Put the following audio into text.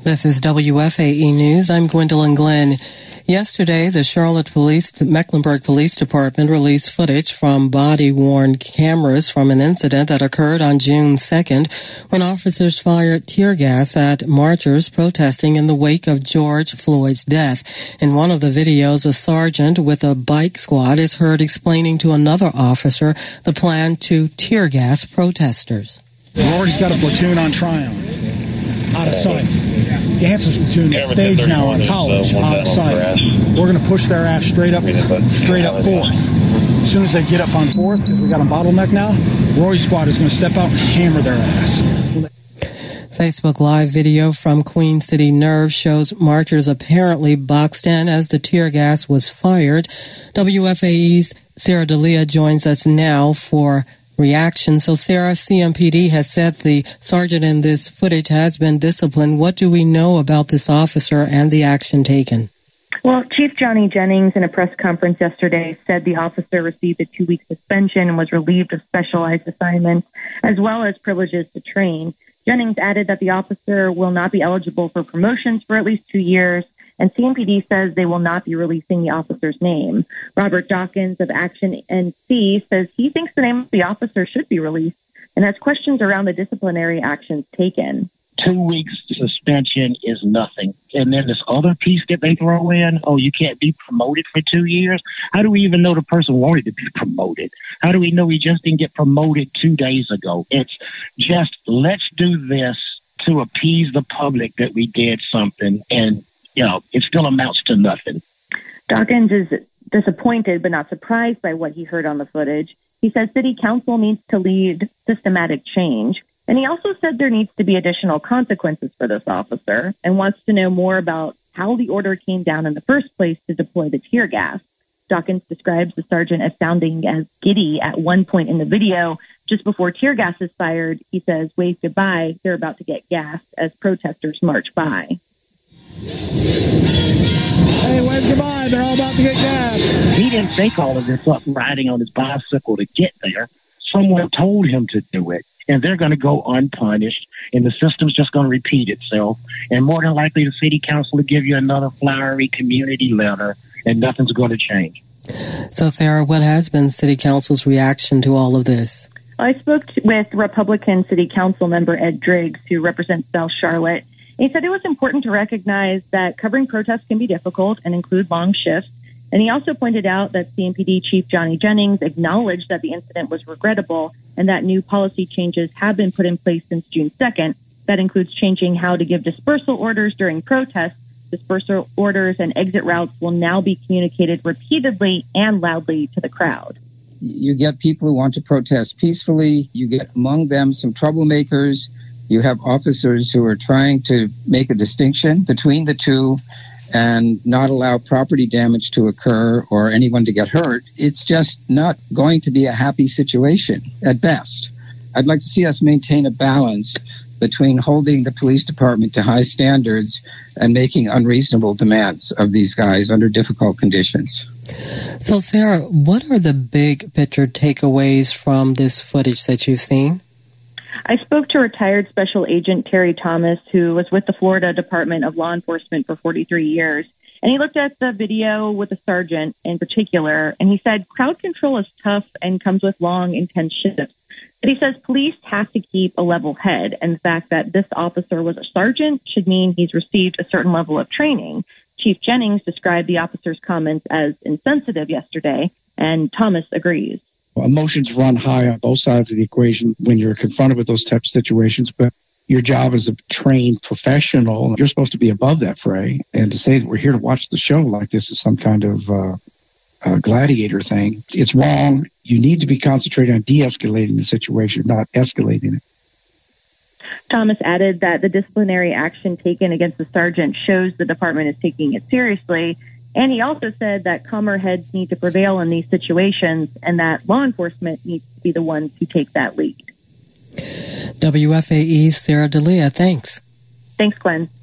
This is WFAE News. I'm Gwendolyn Glenn. Yesterday, the Mecklenburg Police Department released footage from body-worn cameras from an incident that occurred on June 2nd when officers fired tear gas at marchers protesting in the wake of George Floyd's death. In one of the videos, a sergeant with a bike squad is heard explaining to another officer the plan to tear gas protesters. Rory's got a platoon on Tryon, out of sight. Dancer's platoon stage now on College, out of sight. We're going to push their ass straight up 4th. As soon as they get up on 4th, because we got a bottleneck now, Rory's squad is going to step out and hammer their ass. Facebook Live video from Queen City Nerve shows marchers apparently boxed in as the tear gas was fired. WFAE's Sarah D'Elia joins us now for reaction. So, Sarah, CMPD has said the sergeant in this footage has been disciplined. What do we know about this officer and the action taken? Well, Chief Johnny Jennings in a press conference yesterday said the officer received a 2-week suspension and was relieved of specialized assignments as well as privileges to train. Jennings added that the officer will not be eligible for promotions for at least 2 years, and CMPD says they will not be releasing the officer's name. Robert Dawkins of Action NC says he thinks the name of the officer should be released and has questions around the disciplinary actions taken. 2 weeks suspension is nothing. And then this other piece that they throw in, you can't be promoted for 2 years. How do we even know the person wanted to be promoted? How do we know he just didn't get promoted 2 days ago? It's just, let's do this to appease the public that we did something, and it still amounts to nothing. Dawkins is disappointed but not surprised by what he heard on the footage. He says City Council needs to lead systematic change. And he also said there needs to be additional consequences for this officer and wants to know more about how the order came down in the first place to deploy the tear gas. Dawkins describes the sergeant as sounding as giddy at one point in the video. Just before tear gas is fired, he says, "Wave goodbye, they're about to get gassed," as protesters march by. Hey, wave goodbye, they're all about to get gassed. He didn't think all of this up riding on his bicycle to get there. Someone told him to do it, and they're going to go unpunished, and the system's just going to repeat itself. And more than likely, the city council will give you another flowery community letter, and nothing's going to change. So, Sarah, what has been city council's reaction to all of this? I spoke with Republican City Council member Ed Driggs, who represents South Charlotte. He said it was important to recognize that covering protests can be difficult and include long shifts. And he also pointed out that CMPD Chief Johnny Jennings acknowledged that the incident was regrettable and that new policy changes have been put in place since June 2nd. That includes changing how to give dispersal orders during protests. Dispersal orders and exit routes will now be communicated repeatedly and loudly to the crowd. You get people who want to protest peacefully. You get among them some troublemakers. You have officers who are trying to make a distinction between the two and not allow property damage to occur or anyone to get hurt. It's just not going to be a happy situation at best. I'd like to see us maintain a balance between holding the police department to high standards and making unreasonable demands of these guys under difficult conditions. So, Sarah, what are the big picture takeaways from this footage that you've seen? I spoke to retired Special Agent Terry Thomas, who was with the Florida Department of Law Enforcement for 43 years. And he looked at the video with the sergeant in particular, and he said crowd control is tough and comes with long, intense shifts. But he says police have to keep a level head, and the fact that this officer was a sergeant should mean he's received a certain level of training. Chief Jennings described the officer's comments as insensitive yesterday, and Thomas agrees. Emotions run high on both sides of the equation when you're confronted with those types of situations, but your job as a trained professional, you're supposed to be above that fray. And to say that we're here to watch the show like this is some kind of gladiator thing, it's wrong. You need to be concentrating on de-escalating the situation, not escalating it. Thomas added that the disciplinary action taken against the sergeant shows the department is taking it seriously. And he also said that calmer heads need to prevail in these situations and that law enforcement needs to be the ones who take that lead. WFAE's Sarah D'Elia, thanks. Thanks, Glenn.